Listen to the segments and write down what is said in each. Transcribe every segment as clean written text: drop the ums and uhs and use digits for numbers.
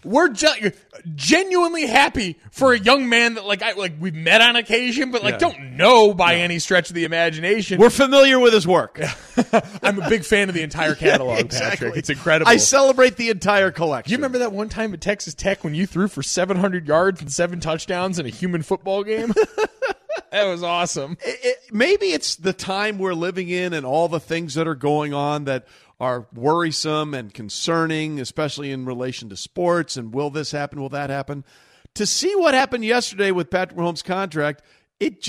we're genuinely happy for a young man that we've met on occasion, but don't know by any stretch of the imagination. We're familiar with his work. I'm a big fan of the entire catalog, exactly. Patrick. It's incredible. I celebrate the entire collection. You remember that one time at Texas Tech when you threw for 700 yards and 7 touchdowns in a human football game? That was awesome. Maybe it's the time we're living in and all the things that are going on that are worrisome and concerning, especially in relation to sports. And will this happen? Will that happen? To see what happened yesterday with Patrick Mahomes' contract, it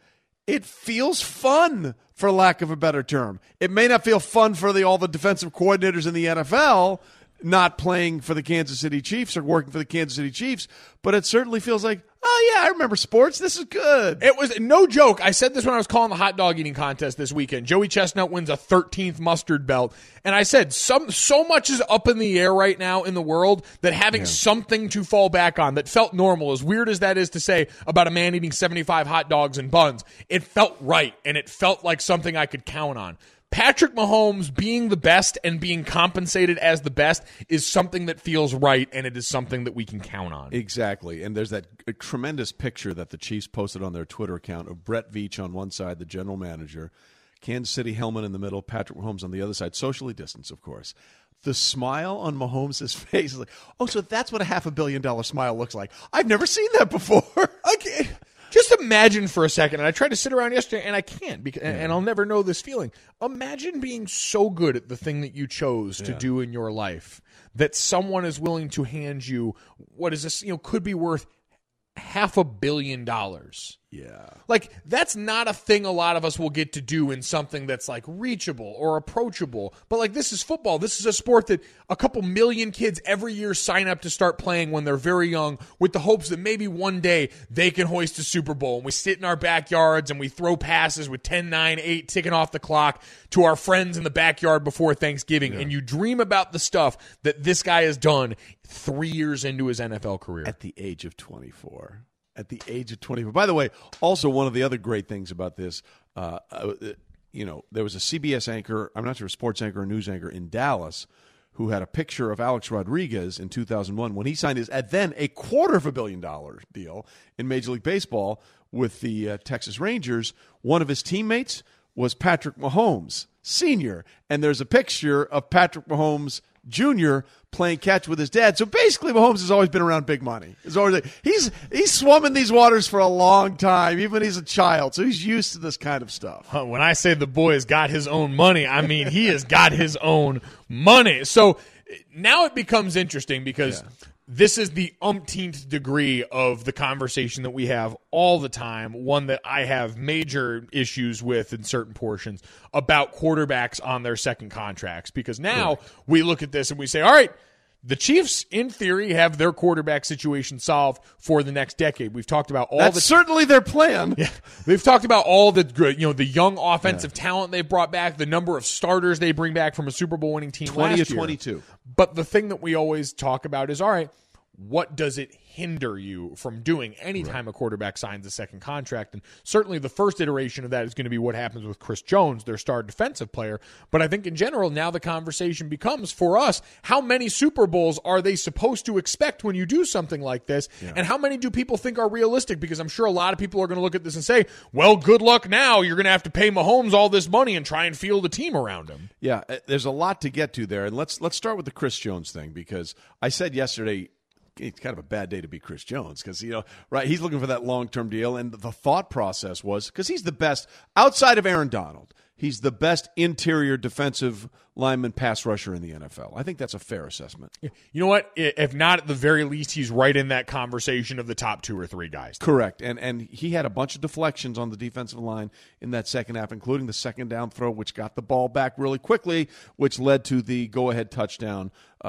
feels fun, for lack of a better term. It may not feel fun for all the defensive coordinators in the NFL not playing for the Kansas City Chiefs or working for the Kansas City Chiefs, but it certainly feels like, oh, yeah, I remember sports. This is good. It was no joke. I said this when I was calling the hot dog eating contest this weekend. Joey Chestnut wins a 13th mustard belt. And I said, so much is up in the air right now in the world that having something to fall back on that felt normal, as weird as that is to say about a man eating 75 hot dogs and buns, it felt right, and it felt like something I could count on. Patrick Mahomes being the best and being compensated as the best is something that feels right, and it is something that we can count on. Exactly. And there's that tremendous picture that the Chiefs posted on their Twitter account of Brett Veach on one side, the general manager, Kansas City helmet in the middle, Patrick Mahomes on the other side, socially distanced, of course. The smile on Mahomes' face is like, oh, so that's what a $500 million smile looks like. I've never seen that before. Okay. Just imagine for a second, and I tried to sit around yesterday, and I can't, and I'll never know this feeling. Imagine being so good at the thing that you chose to do in your life that someone is willing to hand you what is this, could be worth $500 million. Yeah. Like, that's not a thing a lot of us will get to do in something that's like reachable or approachable. But like, this is football. This is a sport that a couple million kids every year sign up to start playing when they're very young with the hopes that maybe one day they can hoist a Super Bowl. And we sit in our backyards and we throw passes with 10, 9, 8 ticking off the clock to our friends in the bbackyard before Thanksgiving. Yeah. And you dream about the stuff that this guy has done 3 years into his NFL career. At the age of 24. At the age of 24. By the way, also one of the other great things about this, there was a CBS anchor, I'm not sure, a sports anchor or news anchor in Dallas, who had a picture of Alex Rodriguez in 2001 when he signed his, at then, a $250 million deal in Major League Baseball with the Texas Rangers. One of his teammates was Patrick Mahomes, Sr., and there's a picture of Patrick Mahomes Jr. playing catch with his dad. So basically, Mahomes has always been around big money. He's swum in these waters for a long time, even when he's a child. So he's used to this kind of stuff. When I say the boy has got his own money, I mean he has got his own money. So now it becomes interesting because this is the umpteenth degree of the conversation that we have all the time, one that I have major issues with in certain portions about quarterbacks on their second contracts. Because now we look at this and we say, all right, the Chiefs, in theory, have their quarterback situation solved for the next decade. We've talked about all That's certainly their plan. Yeah, they've talked about all the the young offensive talent they've brought back, the number of starters they bring back from a Super Bowl winning team 20 last or year. 22. But the thing that we always talk about is, all right, what does it hinder you from doing anytime a quarterback signs a second contract? And certainly the first iteration of that is going to be what happens with Chris Jones, their star defensive player. But I think in general, now the conversation becomes, for us, how many Super Bowls are they supposed to expect when you do something like this? Yeah. And how many do people think are realistic? Because I'm sure a lot of people are going to look at this and say, well, good luck now. You're going to have to pay Mahomes all this money and try and field a team around him. Yeah, there's a lot to get to there. And let's start with the Chris Jones thing, because I said yesterday, it's kind of a bad day to be Chris Jones because, he's looking for that long-term deal. And the thought process was, because he's the best, outside of Aaron Donald, he's the best interior defensive lineman pass rusher in the NFL. I think that's a fair assessment. You know what? If not, at the very least, he's right in that conversation of the top 2 or 3 guys. Correct. And he had a bunch of deflections on the defensive line in that second half, including the second down throw, which got the ball back really quickly, which led to the go-ahead touchdown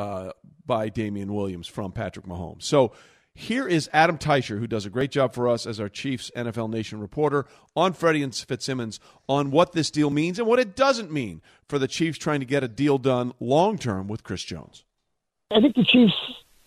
by Damian Williams from Patrick Mahomes. So here is Adam Teicher, who does a great job for us as our Chiefs NFL Nation reporter, on Freddie and Fitzsimmons on what this deal means and what it doesn't mean for the Chiefs trying to get a deal done long-term with Chris Jones. I think the Chiefs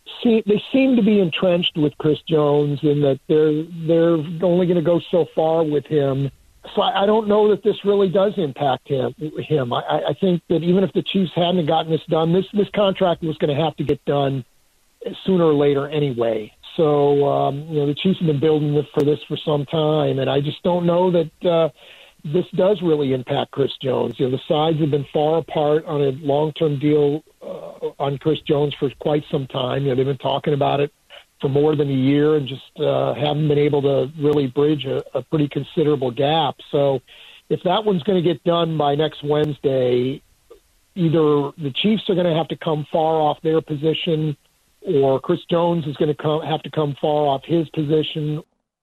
seem to be entrenched with Chris Jones in that they're only going to go so far with him. So I don't know that this really does impact him. I think that even if the Chiefs hadn't gotten this done, this contract was going to have to get done sooner or later anyway. So, the Chiefs have been building for this for some time, and I just don't know that this does really impact Chris Jones. The sides have been far apart on a long-term deal on Chris Jones for quite some time. They've been talking about it for more than a year and just haven't been able to really bridge a pretty considerable gap. So if that one's going to get done by next Wednesday, either the Chiefs are going to have to come far off their position, or Chris Jones is going to have to come far off his position.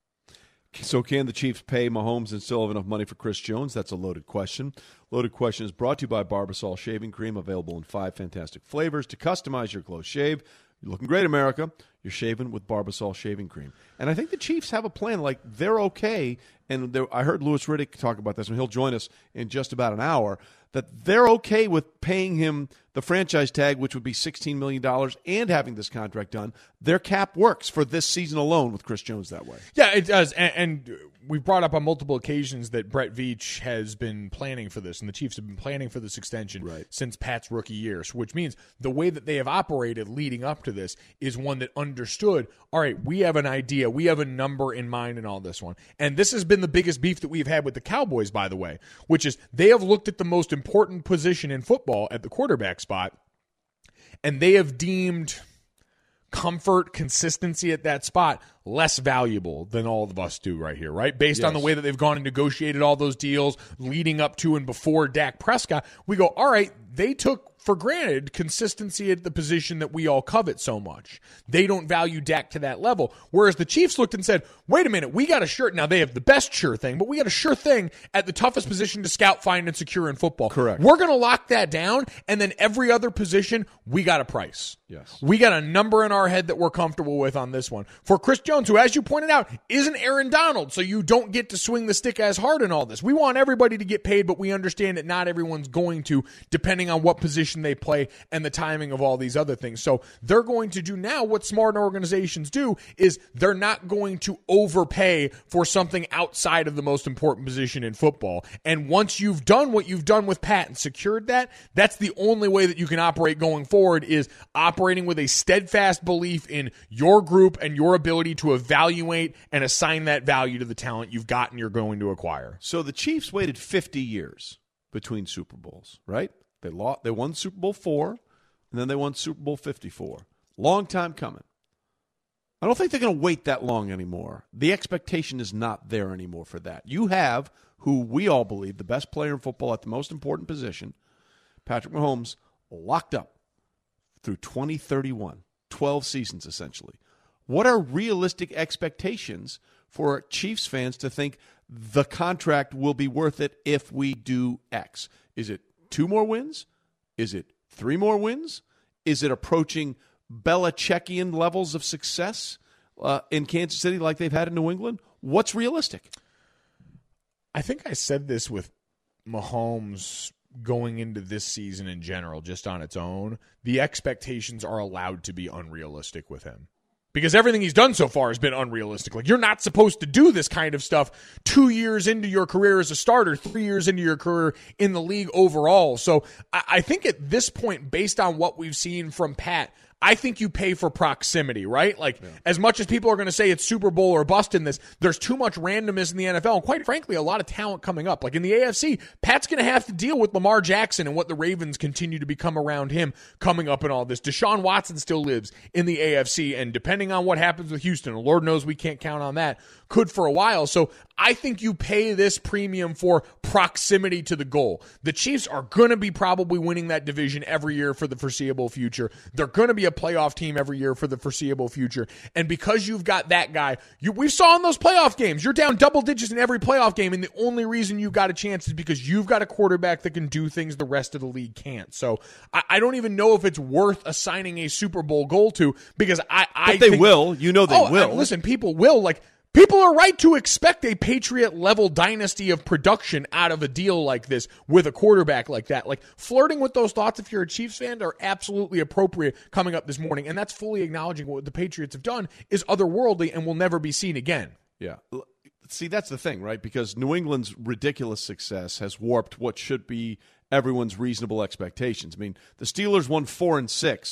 So can the Chiefs pay Mahomes and still have enough money for Chris Jones? That's a loaded question. Loaded question is brought to you by Barbasol Shaving Cream, available in 5 fantastic flavors to customize your close shave. You're looking great, America. You're shaving with Barbasol Shaving Cream. And I think the Chiefs have a plan. Like, they're okay. And I heard Louis Riddick talk about this, and he'll join us in just about an hour, that they're okay with paying him the franchise tag, which would be $16 million, and having this contract done. Their cap works for this season alone with Chris Jones that way. Yeah, it does. And we've brought up on multiple occasions that Brett Veach has been planning for this, and the Chiefs have been planning for this extension since Pat's rookie year, which means the way that they have operated leading up to this is one that understood, all right, we have an idea, we have a number in mind in all this one. And this has been the biggest beef that we've had with the Cowboys, by the way, which is they have looked at the most important position in football at the quarterback spot, and they have deemed comfort, consistency at that spot less valuable than all of us do right here, right? Based on the way that they've gone and negotiated all those deals leading up to and before Dak Prescott, we go, all right, they took for granted consistency at the position that we all covet so much. They don't value Dak to that level. Whereas the Chiefs looked and said, wait a minute, we got a sure. Now they have the best sure thing, but we got a sure thing at the toughest position to scout, find, and secure in football. Correct. We're going to lock that down, and then every other position, we got a price. Yes. We got a number in our head that we're comfortable with on this one. For Chris Jones, who, as you pointed out, isn't Aaron Donald, so you don't get to swing the stick as hard in all this. We want everybody to get paid, but we understand that not everyone's going to, depending on what position they play and the timing of all these other things. So they're going to do now what smart organizations do is they're not going to overpay for something outside of the most important position in football. And once you've done what you've done with Pat and secured that, that's the only way that you can operate going forward, is operating with a steadfast belief in your group and your ability to evaluate and assign that value to the talent you've got and you're going to acquire. So the Chiefs waited 50 years between Super Bowls, right? They won Super Bowl 4, and then they won Super Bowl 54. Long time coming. I don't think they're going to wait that long anymore. The expectation is not there anymore for that. You have, who we all believe, the best player in football at the most important position, Patrick Mahomes, locked up through 2031, 12 seasons essentially. What are realistic expectations for Chiefs fans to think the contract will be worth it if we do X? Is it 2 more wins? Is it 3 more wins? Is it approaching Belichickian levels of success in Kansas City like they've had in New England? What's realistic? I think I said this with Mahomes going into this season in general, just on its own. The expectations are allowed to be unrealistic with him, because everything he's done so far has been unrealistic. Like, you're not supposed to do this kind of stuff 2 years into your career as a starter, 3 years into your career in the league overall. So I think at this point, based on what we've seen from Pat, I think you pay for proximity, right? Like, as much as people are going to say it's Super Bowl or bust in this, there's too much randomness in the NFL, and quite frankly, a lot of talent coming up. Like in the AFC, Pat's going to have to deal with Lamar Jackson and what the Ravens continue to become around him coming up in all this. Deshaun Watson still lives in the AFC, and depending on what happens with Houston, and Lord knows we can't count on that, could for a while. So I think you pay this premium for proximity to the goal. The Chiefs are going to be probably winning that division every year for the foreseeable future. They're going to be a playoff team every year for the foreseeable future. And because you've got that guy, we saw in those playoff games, you're down double digits in every playoff game, and the only reason you've got a chance is because you've got a quarterback that can do things the rest of the league can't. So I don't even know if it's worth assigning a Super Bowl goal to, because I think, will. You know they will. Listen, people will. Like, people are right to expect a Patriot-level dynasty of production out of a deal like this with a quarterback like that. Like, flirting with those thoughts, if you're a Chiefs fan, are absolutely appropriate coming up this morning, and that's fully acknowledging what the Patriots have done is otherworldly and will never be seen again. Yeah. See, that's the thing, right? Because New England's ridiculous success has warped what should be everyone's reasonable expectations. I mean, the Steelers won 4 and 6.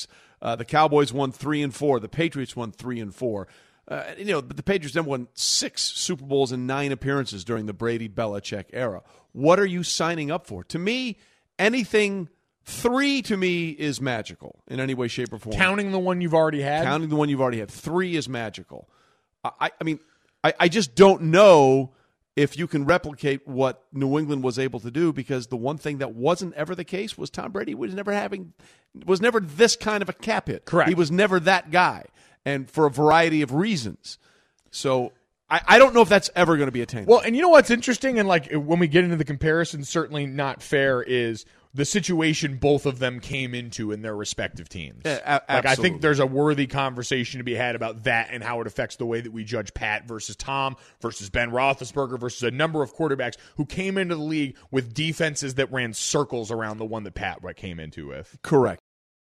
The Cowboys won 3-4. The Patriots won 3-4. But the Patriots then won 6 Super Bowls and 9 appearances during the Brady-Belichick era. What are you signing up for? To me, anything 3 to me is magical in any way, shape, or form. Counting the one you've already had? Counting the one you've already had. 3 is magical. I just don't know if you can replicate what New England was able to do, because the one thing that wasn't ever the case was Tom Brady was never this kind of a cap hit. Correct. He was never that guy, and for a variety of reasons. So I don't know if that's ever going to be attained. Well, and you know what's interesting, and like when we get into the comparison, certainly not fair, is the situation both of them came into in their respective teams. Yeah, like, I think there's a worthy conversation to be had about that and how it affects the way that we judge Pat versus Tom versus Ben Roethlisberger versus a number of quarterbacks who came into the league with defenses that ran circles around the one that Pat came into with. Correct.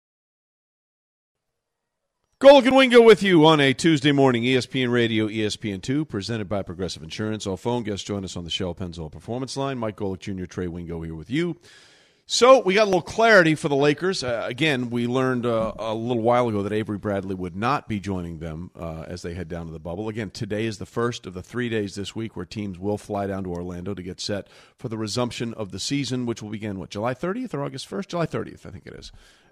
Golic and Wingo with you on a Tuesday morning, ESPN Radio, ESPN2, presented by Progressive Insurance. All phone guests join us on the Shell Pennzoil Performance Line. Mike Golic Jr., Trey Wingo here with you. So we got a little clarity for the Lakers. Again, we learned a little while ago that Avery Bradley would not be joining them as they head down to the bubble. Again, today is the first of the 3 days this week where teams will fly down to Orlando to get set for the resumption of the season, which will begin, July 30th or August 1st? July 30th, I think it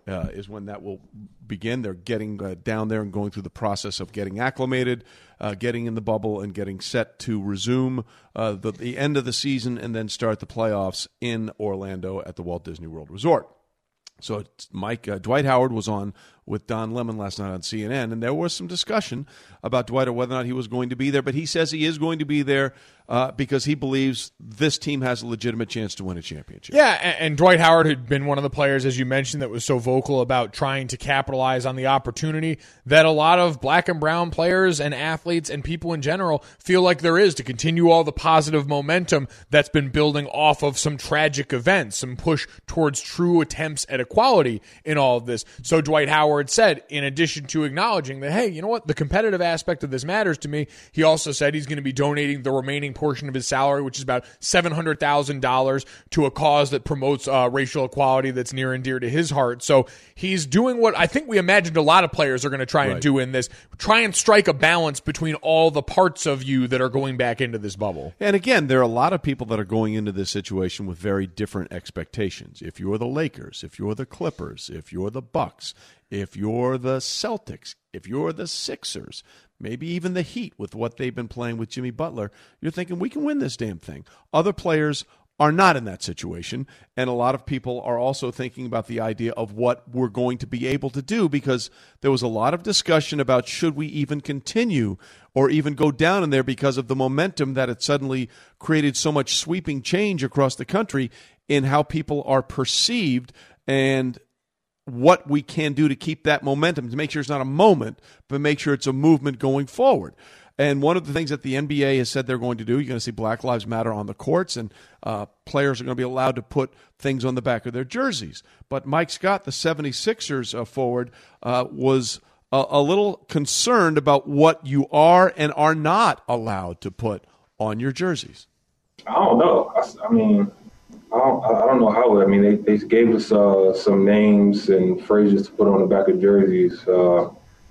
is when that will begin. They're getting down there and going through the process of getting acclimated, getting in the bubble, and getting set to resume the end of the season and then start the playoffs in Orlando at the Walt Disney World Resort. So Dwight Howard was on with Don Lemon last night on CNN, and there was some discussion about Dwight or whether or not he was going to be there, but he says he is going to be there because he believes this team has a legitimate chance to win a championship. Yeah, and Dwight Howard had been one of the players, as you mentioned, that was so vocal about trying to capitalize on the opportunity that a lot of black and brown players and athletes and people in general feel like there is to continue all the positive momentum that's been building off of some tragic events, some push towards true attempts at equality in all of this. So Dwight Howard said, in addition to acknowledging that, hey, you know what, the competitive aspect of this matters to me, he also said he's going to be donating the remaining portion of his salary, which is about $700,000, to a cause that promotes racial equality that's near and dear to his heart. So he's doing what I think we imagined a lot of players are going to try and do in this, try and strike a balance between all the parts of you that are going back into this bubble. And again, there are a lot of people that are going into this situation with very different expectations. If you're the Lakers, if you're the Clippers, if you're the Bucks, if you're the Celtics, if you're the Sixers, maybe even the Heat with what they've been playing with Jimmy Butler, you're thinking we can win this damn thing. Other players are not in that situation, and a lot of people are also thinking about the idea of what we're going to be able to do, because there was a lot of discussion about should we even continue or even go down in there because of the momentum that it suddenly created so much sweeping change across the country in how people are perceived and what we can do to keep that momentum, to make sure it's not a moment, but make sure it's a movement going forward. And one of the things that the NBA has said they're going to do, you're going to see Black Lives Matter on the courts, and players are going to be allowed to put things on the back of their jerseys. But Mike Scott, the 76ers forward, was a little concerned about what you are and are not allowed to put on your jerseys. I don't know. I mean, I don't know how. I mean, they gave us some names and phrases to put on the back of jerseys. That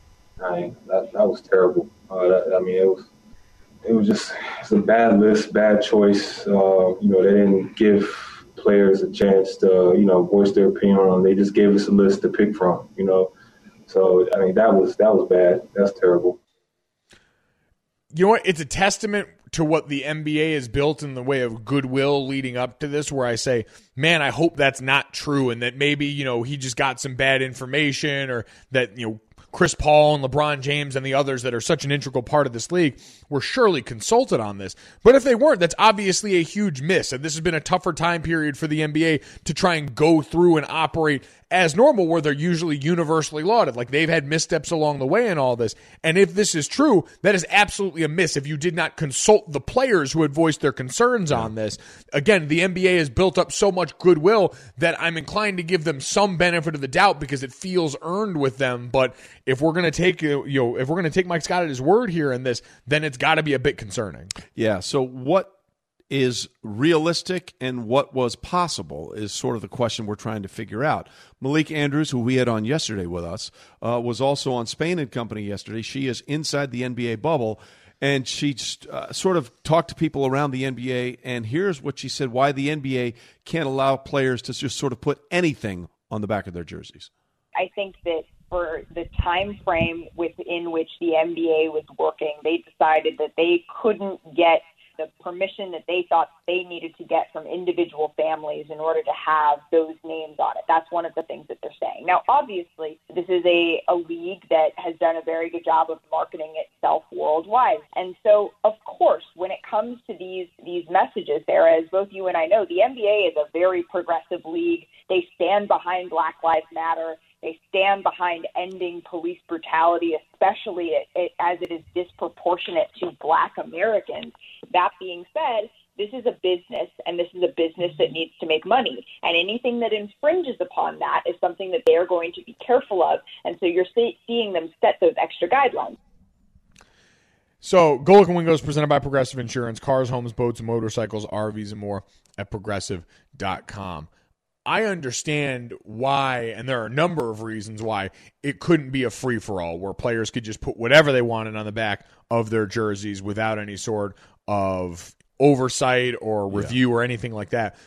was terrible. It was just a bad list, bad choice. They didn't give players a chance to voice their opinion on. They just gave us a list to pick from. So I mean, that was bad. That's terrible. You know what? It's a testament to what the NBA has built in the way of goodwill leading up to this, where I say, man, I hope that's not true, and that maybe, he just got some bad information, or that, Chris Paul and LeBron James and the others that are such an integral part of this league were surely consulted on this. But if they weren't, that's obviously a huge miss. And this has been a tougher time period for the NBA to try and go through and operate as normal, where they're usually universally lauded. Like, they've had missteps along the way in all this. And if this is true, that is absolutely a miss if you did not consult the players who had voiced their concerns on this. Again, the NBA has built up so much goodwill that I'm inclined to give them some benefit of the doubt because it feels earned with them. But if we're going to take, if we're going to take Mike Scott at his word here in this, then it's got to be a bit concerning. Yeah. So what is realistic and what was possible is sort of the question we're trying to figure out. Malik Andrews, who we had on yesterday with us, was also on Spain and Company yesterday. She is inside the NBA bubble, and she sort of talked to people around the NBA, and here's what she said, why the NBA can't allow players to just sort of put anything on the back of their jerseys. I think that for the time frame within which the NBA was working, they decided that they couldn't get the permission that they thought they needed to get from individual families in order to have those names on it. That's one of the things that they're saying. Now, obviously, this is a league that has done a very good job of marketing itself worldwide. And so, of course, when it comes to these messages, Sarah, as both you and I know, the NBA is a very progressive league. They stand behind Black Lives Matter. They stand behind ending police brutality, especially as it is disproportionate to Black Americans. That being said, this is a business, and this is a business that needs to make money. And anything that infringes upon that is something that they are going to be careful of. And so you're seeing them set those extra guidelines. So, Golic and Wingo is presented by Progressive Insurance. Cars, homes, boats, motorcycles, RVs, and more at Progressive.com. I understand why, and there are a number of reasons why it couldn't be a free-for-all where players could just put whatever they wanted on the back of their jerseys without any sort of oversight or review or anything like that.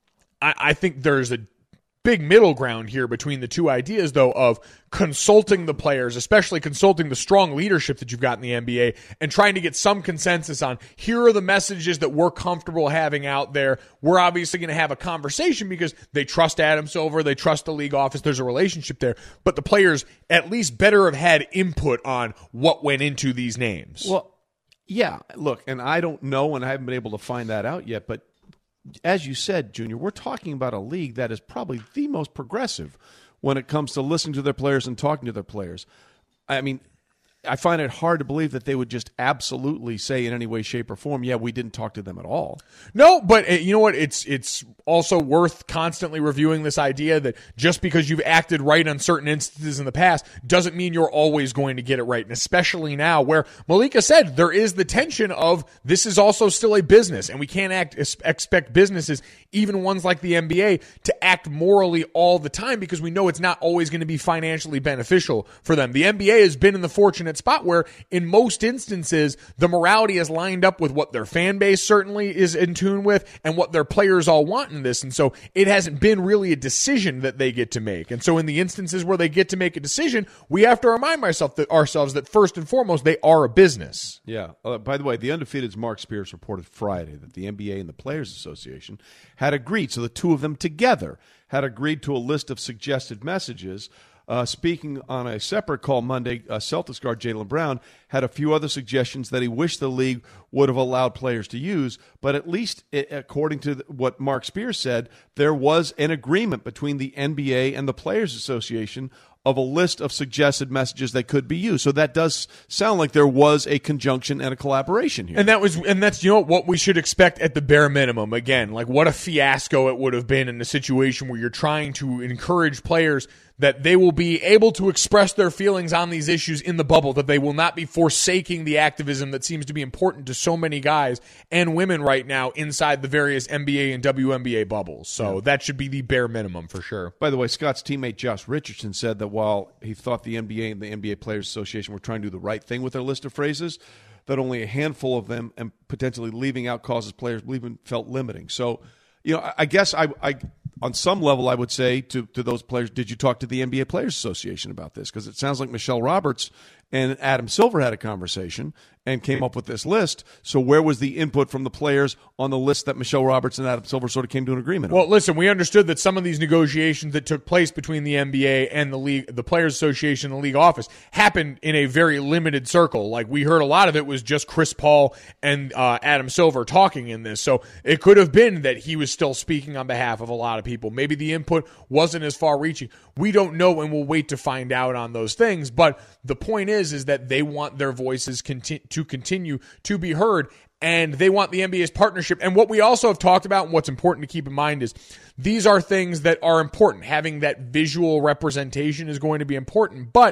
I think there's a big middle ground here between the two ideas, though, of consulting the players, especially consulting the strong leadership that you've got in the NBA, and trying to get some consensus on, here are the messages that we're comfortable having out there. We're obviously going to have a conversation because they trust Adam Silver, they trust the league office, there's a relationship there, but the players at least better have had input on what went into these names. Well, yeah, look, and I don't know, and I haven't been able to find that out yet, but as you said, Junior, we're talking about a league that is probably the most progressive when it comes to listening to their players and talking to their players. I mean, I find it hard to believe that they would just absolutely say in any way, shape, or form, yeah, we didn't talk to them at all. No, but you know what? It's also worth constantly reviewing this idea that just because you've acted right on certain instances in the past doesn't mean you're always going to get it right. And especially now where Malika said there is the tension of this is also still a business, and we can't expect businesses, even ones like the NBA, to act morally all the time because we know it's not always going to be financially beneficial for them. The NBA has been in the fortunate spot where in most instances the morality is lined up with what their fan base certainly is in tune with and what their players all want in this, and so it hasn't been really a decision that they get to make. And so in the instances where they get to make a decision, we have to remind ourselves that first and foremost they are a business. Yeah. By the way, the Undefeated's Mark Spears reported Friday that the NBA and the Players Association had agreed, so the two of them together had agreed to a list of suggested messages. Speaking on a separate call Monday, Celtics guard Jaylen Brown had a few other suggestions that he wished the league would have allowed players to use. But at least, according to what Mark Spears said, there was an agreement between the NBA and the Players Association of a list of suggested messages that could be used. So that does sound like there was a conjunction and a collaboration here. And that's what we should expect at the bare minimum. Again, like what a fiasco it would have been in a situation where you're trying to encourage players that they will be able to express their feelings on these issues in the bubble, that they will not be forsaking the activism that seems to be important to so many guys and women right now inside the various NBA and WNBA bubbles. So that should be the bare minimum for sure. By the way, Scott's teammate Josh Richardson said that while he thought the NBA and the NBA Players Association were trying to do the right thing with their list of phrases, that only a handful of them and potentially leaving out causes players believe felt limiting. So, I guess I on some level, I would say to those players, did you talk to the NBA Players Association about this? Because it sounds like Michelle Roberts and Adam Silver had a conversation and came up with this list. So where was the input from the players on the list that Michelle Roberts and Adam Silver sort of came to an agreement on? Well, listen, we understood that some of these negotiations that took place between the NBA and the league, the Players Association and the league office, happened in a very limited circle. Like we heard a lot of it was just Chris Paul and Adam Silver talking in this. So it could have been that he was still speaking on behalf of a lot of people. Maybe the input wasn't as far reaching. We don't know, and we'll wait to find out on those things. But the point is that they want their voices to continue to be heard, and they want the NBA's partnership. And what we also have talked about and what's important to keep in mind is these are things that are important. Having that visual representation is going to be important. But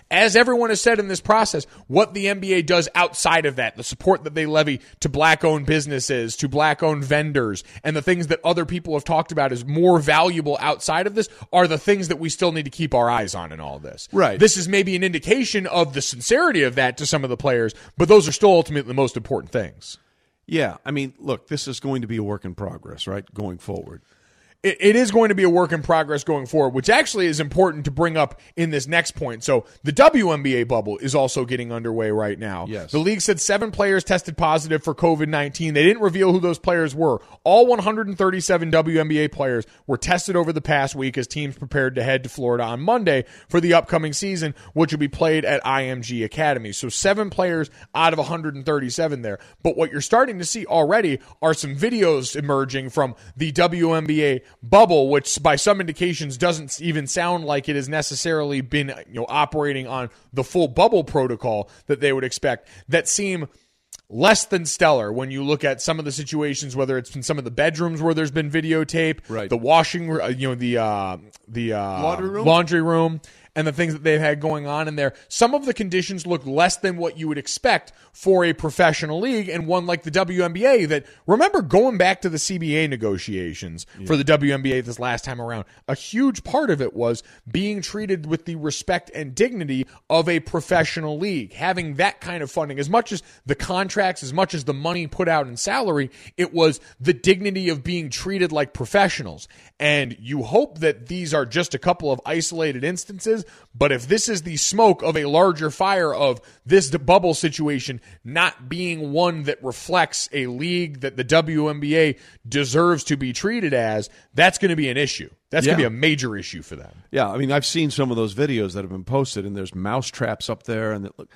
as everyone has said in this process, what the NBA does outside of that, the support that they levy to black-owned businesses, to black-owned vendors, and the things that other people have talked about as more valuable outside of this are the things that we still need to keep our eyes on in all this. Right. This is maybe an indication of the sincerity of that to some of the players, but those are still ultimately the most important things. Yeah, I mean, look, this is going to be a work in progress, right, going forward. It is going to be a work in progress going forward, which actually is important to bring up in this next point. So the WNBA bubble is also getting underway right now. Yes. The league said 7 players tested positive for COVID-19. They didn't reveal who those players were. All 137 WNBA players were tested over the past week as teams prepared to head to Florida on Monday for the upcoming season, which will be played at IMG Academy. So 7 players out of 137 there. But what you're starting to see already are some videos emerging from the WNBA bubble, which by some indications doesn't even sound like it has necessarily been operating on the full bubble protocol that they would expect, that seem less than stellar when you look at some of the situations, whether it's in some of the bedrooms where there's been videotape, right, the washing, the laundry room, and the things that they've had going on in there. Some of the conditions look less than what you would expect for a professional league, and one like the WNBA that, remember going back to the CBA negotiations for the WNBA this last time around, a huge part of it was being treated with the respect and dignity of a professional league. Having that kind of funding, as much as the contracts, as much as the money put out in salary, it was the dignity of being treated like professionals. And you hope that these are just a couple of isolated instances, but if this is the smoke of a larger fire of this bubble situation not being one that reflects a league that the WNBA deserves to be treated as, that's going to be an issue. That's going to be a major issue for them. Yeah, I mean, I've seen some of those videos that have been posted, and there's mouse traps up there, and look,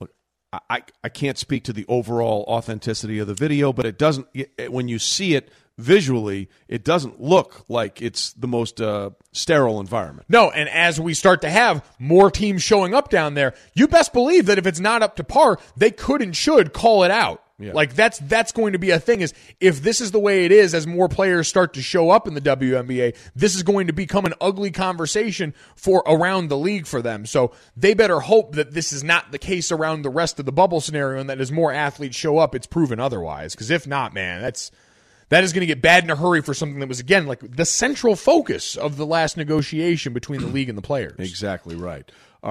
I can't speak to the overall authenticity of the video, but it doesn't. When you see it visually, it doesn't look like it's the most sterile environment. No, and as we start to have more teams showing up down there, you best believe that if it's not up to par, they could and should call it out. Yeah. Like that's going to be a thing, is if this is the way it is as more players start to show up in the WNBA, this is going to become an ugly conversation for around the league for them. So they better hope that this is not the case around the rest of the bubble scenario, and that as more athletes show up, it's proven otherwise. Because if not, man, that is going to get bad in a hurry for something that was, again, like the central focus of the last negotiation between the league and the players. Exactly right.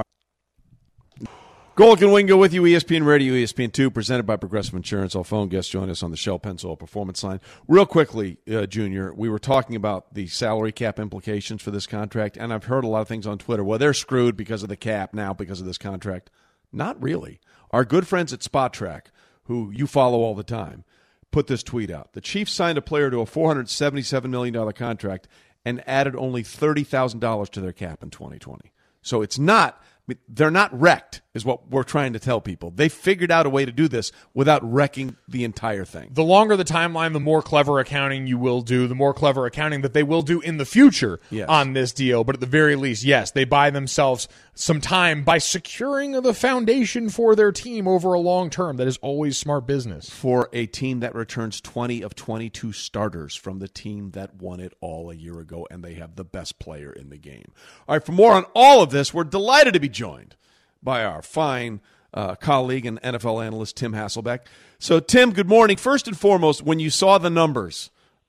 Golic and Wingo with you, ESPN Radio, ESPN2, presented by Progressive Insurance. All phone guests join us on the Shell Pennzoil Performance Line. Real quickly, Junior, we were talking about the salary cap implications for this contract, and I've heard a lot of things on Twitter. Well, they're screwed because of the cap now because of this contract. Not really. Our good friends at Spot Track, who you follow all the time, put this tweet out. The Chiefs signed a player to a $477 million contract and added only $30,000 to their cap in 2020. So it's not, they're not wrecked, is what we're trying to tell people. They figured out a way to do this without wrecking the entire thing. The longer the timeline, the more clever accounting you will do, the more clever accounting that they will do in the future on this deal. But at the very least, yes, they buy themselves some time by securing the foundation for their team over a long term. That is always smart business. For a team that returns 20 of 22 starters from the team that won it all a year ago, and they have the best player in the game. All right, for more on all of this, we're delighted to be joined by our fine colleague and NFL analyst, Tim Hasselbeck. So, Tim, good morning. First and foremost, when you saw the numbers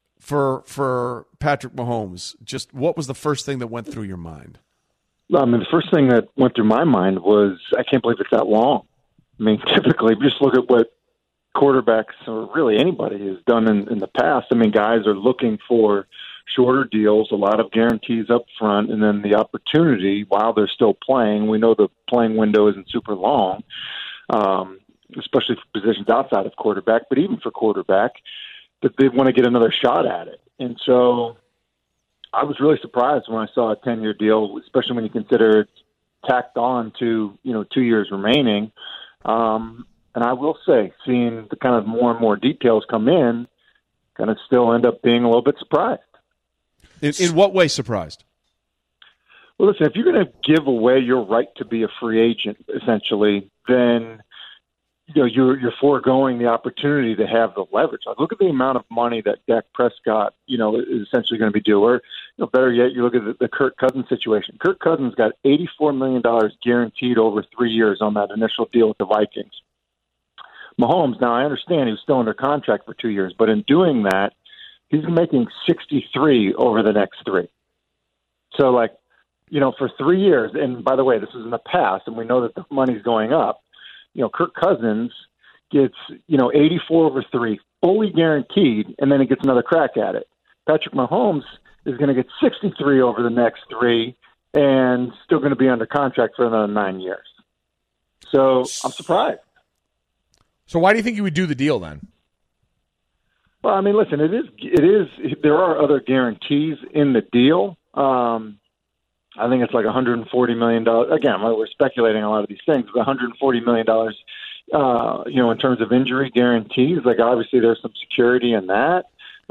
for Patrick Mahomes, just what was the first thing that went through your mind? I mean, the first thing that went through my mind was, I can't believe it's that long. I mean, typically, just look at what quarterbacks or really anybody has done in the past. I mean, guys are looking for shorter deals, a lot of guarantees up front, and then the opportunity while they're still playing. We know the playing window isn't super long, especially for positions outside of quarterback, but even for quarterback, that they want to get another shot at it. And so I was really surprised when I saw a 10-year deal, especially when you consider it's tacked on to, 2 years remaining. And I will say, seeing the kind of more and more details come in, kind of still end up being a little bit surprised. In what way surprised? Well, listen, if you're going to give away your right to be a free agent, essentially, then you're foregoing the opportunity to have the leverage. Like, look at the amount of money that Dak Prescott, is essentially going to be due. Or, better yet, you look at the Kirk Cousins situation. Kirk Cousins got $84 million guaranteed over 3 years on that initial deal with the Vikings. Mahomes, now I understand he was still under contract for 2 years, but in doing that, he's making 63 over the next 3. So, for 3 years, and by the way, this is in the past, and we know that the money's going up. Kirk Cousins gets, 84 over 3, fully guaranteed, and then he gets another crack at it. Patrick Mahomes is going to get 63 over the next 3 and still going to be under contract for another 9 years. So I'm surprised. So why do you think you would do the deal then? Well, I mean, listen, it is. There are other guarantees in the deal. I think it's like $140 million. Again, we're speculating a lot of these things, but $140 million, in terms of injury guarantees. Like, obviously, there's some security in that.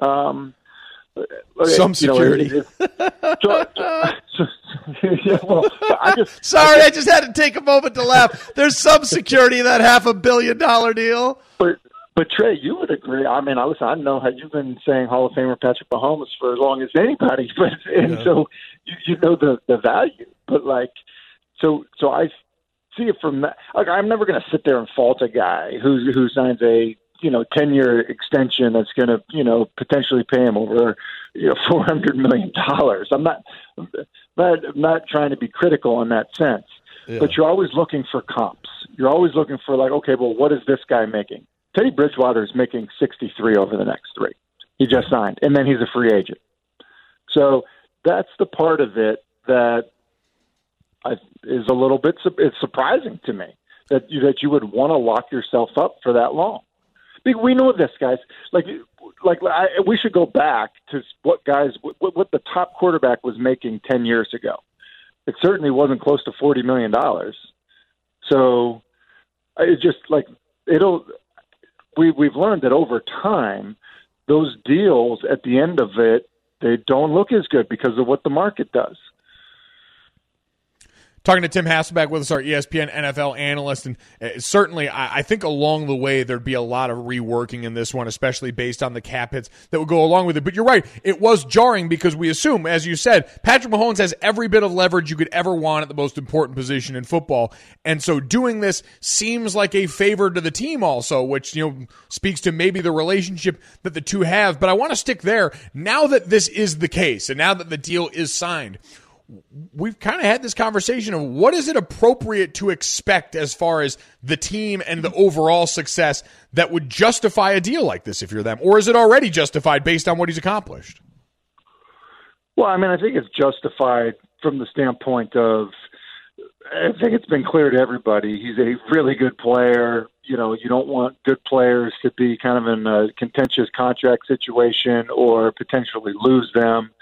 Some security. Sorry, I just had to take a moment to laugh. There's some security in that $500 million deal. But Trey, you would agree. I mean, listen, I know how you've been saying Hall of Famer Patrick Mahomes for as long as anybody, so you know the value. But so I see it from that. I'm never going to sit there and fault a guy who signs a 10-year extension that's going to potentially pay him over $400 million. I'm not trying to be critical in that sense. Yeah. But you're always looking for comps. You're always looking for okay, well, what is this guy making? Teddy Bridgewater is making 63 over the next 3. He just signed, and then he's a free agent. So that's the part of it that is a little bit it's surprising to me that you would want to lock yourself up for that long. We know this, guys. We should go back to what the top quarterback was making 10 years ago. It certainly wasn't close to $40 million. So it's just We've learned that over time, those deals at the end of it, they don't look as good because of what the market does. Talking to Tim Hasselbeck with us, our ESPN NFL analyst, and certainly I think along the way there'd be a lot of reworking in this one, especially based on the cap hits that would go along with it. But you're right, it was jarring because we assume, as you said, Patrick Mahomes has every bit of leverage you could ever want at the most important position in football. And so doing this seems like a favor to the team also, which speaks to maybe the relationship that the two have. But I want to stick there. Now that this is the case, and now that the deal is signed, we've kind of had this conversation of what is it appropriate to expect as far as the team and the overall success that would justify a deal like this if you're them, or is it already justified based on what he's accomplished? Well, I mean, I think it's justified from the standpoint of, I think it's been clear to everybody, he's a really good player. You don't want good players to be kind of in a contentious contract situation or potentially lose them.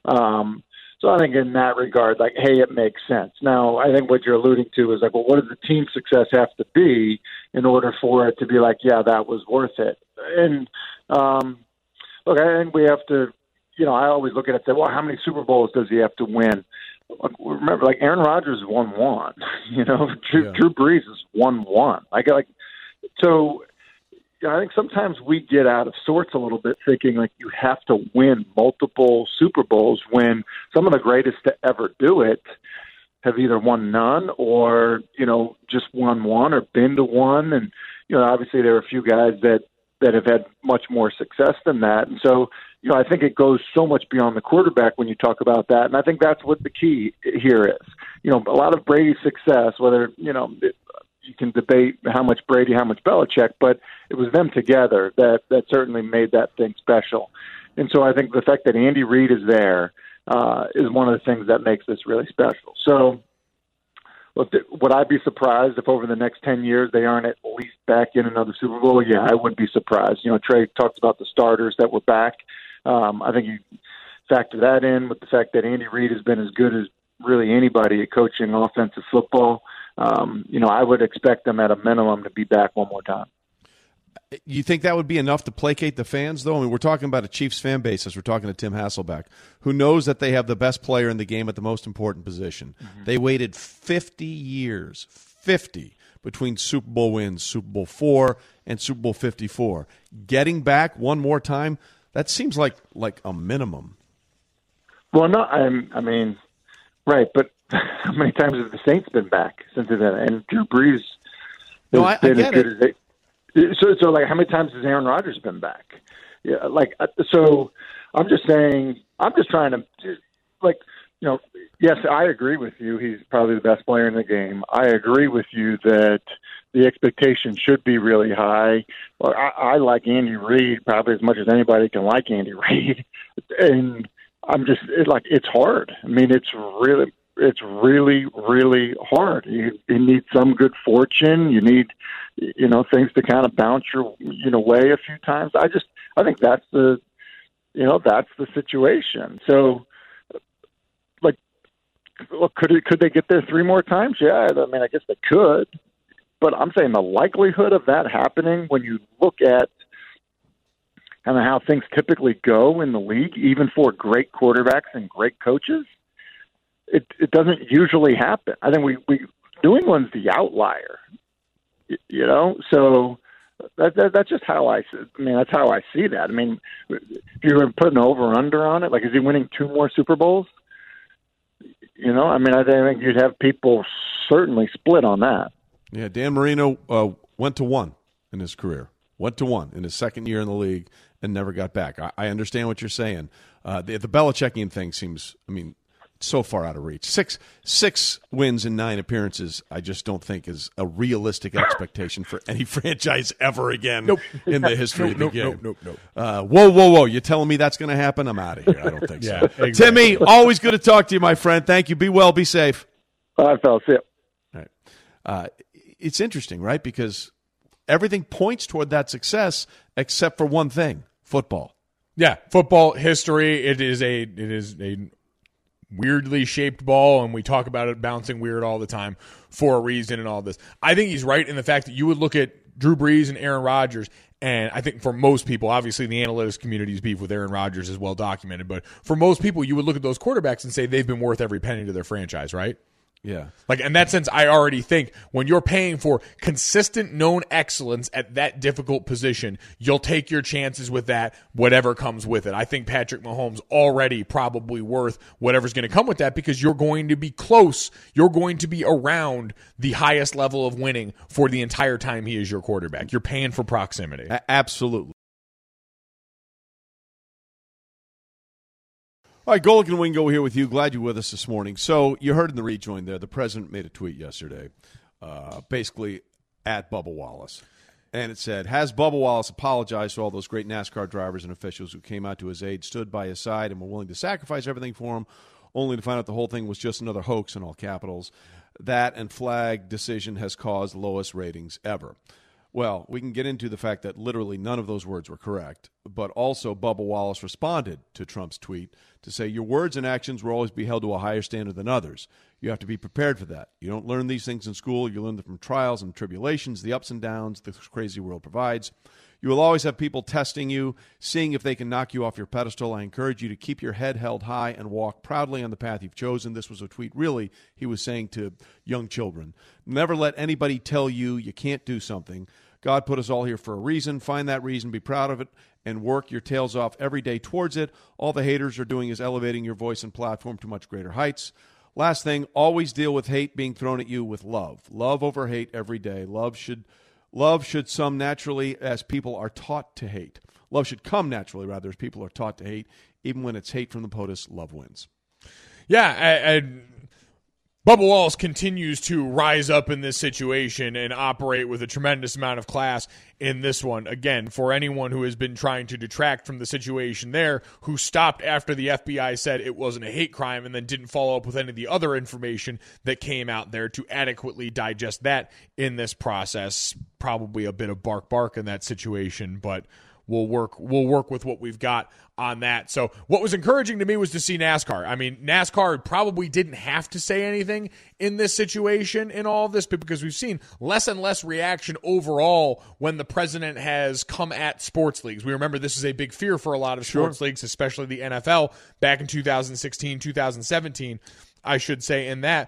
So I think in that regard, hey, it makes sense. Now, I think what you're alluding to is well, what does the team success have to be in order for it to be yeah, that was worth it? And look, I think we have to, I always look at it and say, well, how many Super Bowls does he have to win? Remember, Aaron Rodgers won 1. Drew Brees is 1-1. So I think sometimes we get out of sorts a little bit thinking you have to win multiple Super Bowls when some of the greatest to ever do it have either won none or, just won 1 or been to 1. And, obviously there are a few guys that have had much more success than that. And so, I think it goes so much beyond the quarterback when you talk about that. And I think that's what the key here is. A lot of Brady's success, whether, you can debate how much Brady, how much Belichick, but it was them together that certainly made that thing special. And so I think the fact that Andy Reid is there is one of the things that makes this really special. So would I be surprised if over the next 10 years they aren't at least back in another Super Bowl? Yeah, I would be surprised. Trey talked about the starters that were back. I think you factor that in with the fact that Andy Reid has been as good as really anybody at coaching offensive football. I would expect them at a minimum to be back one more time. You think that would be enough to placate the fans, though? I mean, we're talking about a Chiefs fan base as we're talking to Tim Hasselbeck, who knows that they have the best player in the game at the most important position. Mm-hmm. They waited 50 years, 50, between Super Bowl wins, Super Bowl 4 and Super Bowl 54. Getting back one more time, that seems like a minimum. Well, no, I mean, right, but how many times have the Saints been back since then? And Drew Brees has been as good as they. So, like, how many times has Aaron Rodgers been back? Yeah, like, so I'm just saying, I'm just trying to, like, you know, yes, I agree with you. He's probably the best player in the game. I agree with you that the expectation should be really high. Well, I like Andy Reid probably as much as anybody can like Andy Reid. And I'm just it's hard. I mean, it's really, really hard. You need some good fortune. You need, things to kind of bounce your, way a few times. I think that's the situation. So, like, look, could they get there 3 more times? Yeah, I mean, I guess they could. But I'm saying the likelihood of that happening when you look at kind of how things typically go in the league, even for great quarterbacks and great coaches, it doesn't usually happen. I think we New England's the outlier, So that's just how that's how I see that. I mean, if you were putting over or under on it, like, is he winning 2 more Super Bowls? I mean, I think you'd have people certainly split on that. Yeah, Dan Marino went to 1 in his career. Went to 1 in his second year in the league and never got back. I understand what you're saying. The Belichickian thing seems, so far out of reach. Six wins in 9 appearances, I just don't think is a realistic expectation for any franchise ever again in the history of the game. Nope. Whoa. You're telling me that's going to happen? I'm out of here. I don't think so. Exactly. Timmy, always good to talk to you, my friend. Thank you. Be well. Be safe. All right, fellas. See ya. All right. It's interesting, right? Because everything points toward that success except for one thing: football. Yeah, football history. It is a weirdly shaped ball, and we talk about it bouncing weird all the time for a reason and all this. I think he's right in the fact that you would look at Drew Brees and Aaron Rodgers, and I think for most people, obviously the analytics community's beef with Aaron Rodgers is well documented, but for most people, you would look at those quarterbacks and say they've been worth every penny to their franchise, right? Yeah. Like, in that sense, I already think when you're paying for consistent known excellence at that difficult position, you'll take your chances with that, whatever comes with it. I think Patrick Mahomes already probably worth whatever's going to come with that, because you're going to be close. You're going to be around the highest level of winning for the entire time he is your quarterback. You're paying for proximity. Absolutely. All right, Golic and Wingo here with you. Glad you're with us this morning. So you heard in the rejoin there, the president made a tweet yesterday, basically at Bubba Wallace. And it said, has Bubba Wallace apologized to all those great NASCAR drivers and officials who came out to his aid, stood by his side, and were willing to sacrifice everything for him, only to find out the whole thing was just another hoax in all capitals. That and flag decision has caused the lowest ratings ever. Well, we can get into the fact that literally none of those words were correct, but also Bubba Wallace responded to Trump's tweet to say, your words and actions will always be held to a higher standard than others. You have to be prepared for that. You don't learn these things in school. You learn them from trials and tribulations, the ups and downs this crazy world provides. You will always have people testing you, seeing if they can knock you off your pedestal. I encourage you to keep your head held high and walk proudly on the path you've chosen. This was a tweet, really, he was saying to young children. Never let anybody tell you you can't do something. God put us all here for a reason. Find that reason, be proud of it, and work your tails off every day towards it. All the haters are doing is elevating your voice and platform to much greater heights. Last thing, always deal with hate being thrown at you with love. Love over hate every day. Love should come naturally as people are taught to hate. Love should come naturally, rather, as people are taught to hate. Even when it's hate from the POTUS, love wins. Yeah, Bubba Wallace continues to rise up in this situation and operate with a tremendous amount of class in this one. Again, for anyone who has been trying to detract from the situation there, who stopped after the FBI said it wasn't a hate crime and then didn't follow up with any of the other information that came out there to adequately digest that in this process. Probably a bit of bark in that situation, but we'll work with what we've got on that. So what was encouraging to me was to see NASCAR. I mean, NASCAR probably didn't have to say anything in this situation in all of this, but because we've seen less and less reaction overall when the president has come at sports leagues. We remember this is a big fear for a lot of sports leagues, especially the NFL back in 2016, 2017, I should say, in that.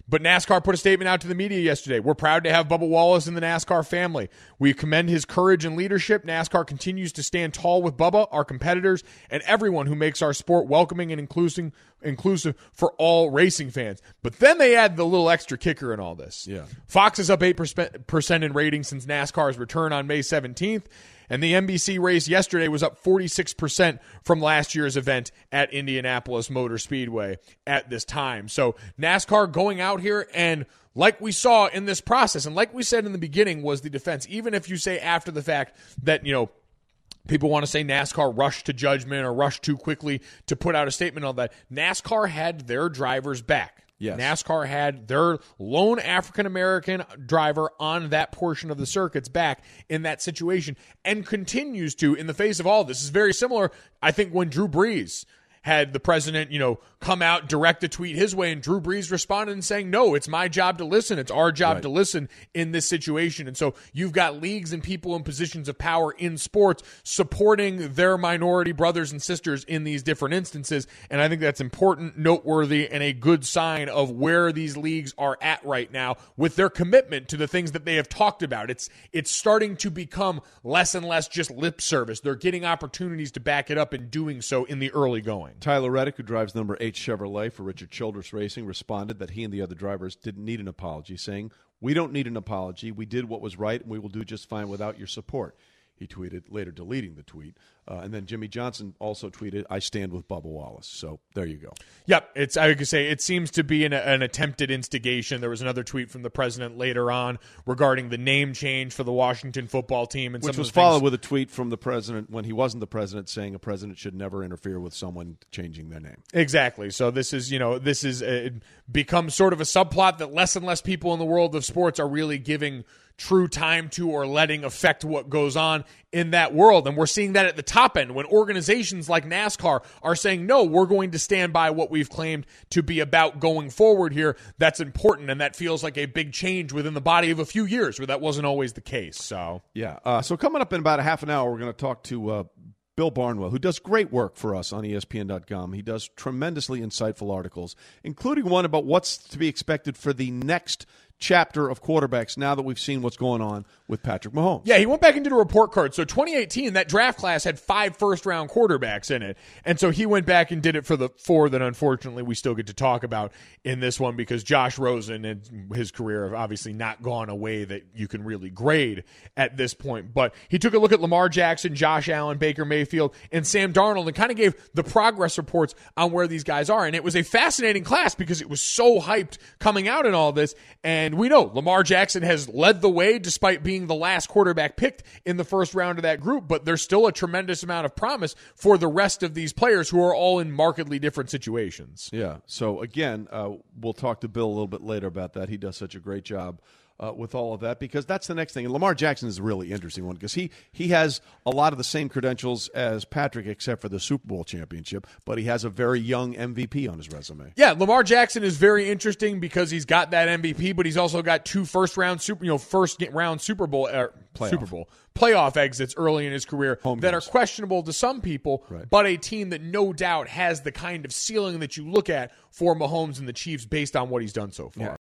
But NASCAR put a statement out to the media yesterday. We're proud to have Bubba Wallace in the NASCAR family. We commend his courage and leadership. NASCAR continues to stand tall with Bubba, our competitors, and everyone who makes our sport welcoming and inclusive for all racing fans. But then they add the little extra kicker in all this. Yeah. Fox is up 8% in ratings since NASCAR's return on May 17th. And the NBC race yesterday was up 46% from last year's event at Indianapolis Motor Speedway at this time. So NASCAR going out here, and like we saw in this process, and like we said in the beginning was the defense, even if you say after the fact that, people want to say NASCAR rushed to judgment or rushed too quickly to put out a statement on that, NASCAR had their drivers back. Yes. NASCAR had their lone African-American driver on that portion of the circuits back in that situation and continues to in the face of all this. Is very similar, I think, when Drew Brees had the president, come out, direct a tweet his way, and Drew Brees responded and saying, no, it's my job to listen. It's our job to listen in this situation. And so you've got leagues and people in positions of power in sports supporting their minority brothers and sisters in these different instances. And I think that's important, noteworthy, and a good sign of where these leagues are at right now with their commitment to the things that they have talked about. It's starting to become less and less just lip service. They're getting opportunities to back it up and doing so in the early going. Tyler Reddick, who drives number 8 Chevrolet for Richard Childress Racing, responded that he and the other drivers didn't need an apology, saying, "We don't need an apology. We did what was right, and we will do just fine without your support." He tweeted, later deleting the tweet. And then Jimmy Johnson also tweeted, "I stand with Bubba Wallace." So there you go. Yep. I could say it seems to be an attempted instigation. There was another tweet from the president later on regarding the name change for the Washington football team. And which some was of the followed with a tweet from the president when he wasn't the president saying a president should never interfere with someone changing their name. Exactly. So this is it becomes sort of a subplot that less and less people in the world of sports are really giving true time to or letting affect what goes on in that world. And we're seeing that at the top end when organizations like NASCAR are saying, no, we're going to stand by what we've claimed to be about going forward here. That's important. And that feels like a big change within the body of a few years where that wasn't always the case. So, yeah. So coming up in about a half an hour, we're going to talk to Bill Barnwell, who does great work for us on ESPN.com. He does tremendously insightful articles, including one about what's to be expected for the next chapter of quarterbacks now that we've seen what's going on with Patrick Mahomes. Yeah, he went back and did a report card. So 2018, that draft class had 5 first-round quarterbacks in it. And so he went back and did it for the 4 that unfortunately we still get to talk about in this one because Josh Rosen and his career have obviously not gone a way that you can really grade at this point. But he took a look at Lamar Jackson, Josh Allen, Baker Mayfield, and Sam Darnold and kind of gave the progress reports on where these guys are. And it was a fascinating class because it was so hyped coming out in all this. And we know Lamar Jackson has led the way despite being the last quarterback picked in the first round of that group, but there's still a tremendous amount of promise for the rest of these players who are all in markedly different situations. Yeah. So again, we'll talk to Bill a little bit later about that. He does such a great job with all of that because that's the next thing. And Lamar Jackson is a really interesting one because he has a lot of the same credentials as Patrick except for the Super Bowl championship, but he has a very young MVP on his resume. Yeah, Lamar Jackson is very interesting because he's got that MVP, but he's also got 2 first-round Super Bowl playoff exits early in his career that are questionable to some people, but a team that no doubt has the kind of ceiling that you look at for Mahomes and the Chiefs based on what he's done so far. Yeah.